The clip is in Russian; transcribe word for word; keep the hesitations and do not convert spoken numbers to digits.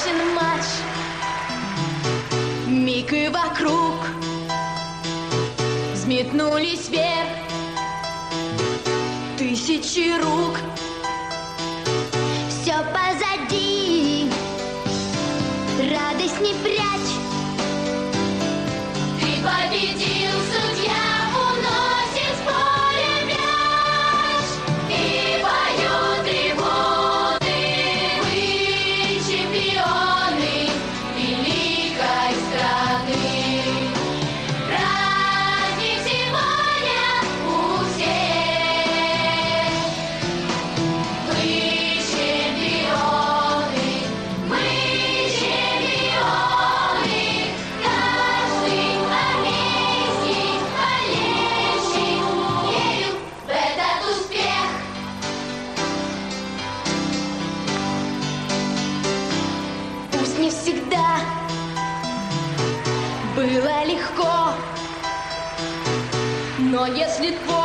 окончен матч. Миг и вокруг взметнулись вверх тысячи рук. Все позади, радость не прячь. Ты победил, судья уносит в поле мяч. И поют трибуны, вы чемпионы великой страны. Праздник сегодня у всех. Вы чемпионы, мы чемпионы. Каждый армейский болельщик верил в этот успех. Пусть не всегда было легко, но если твой